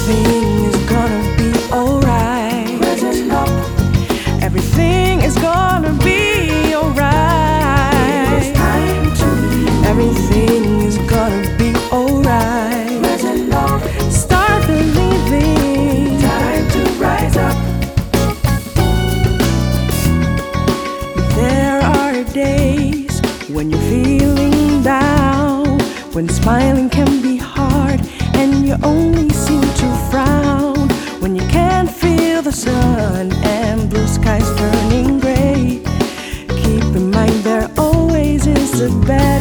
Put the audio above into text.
everything is gonna be alright. Listen up. Everything is gonna be alright. It's time to believe. Everything is gonna be alright. Listen up. Start believing. Time to rise up. There are days when you're feeling down, when smiling can be hard and you only seem to frown, when you can't feel the sun and blue skies turning gray. Keep in mind there always is a better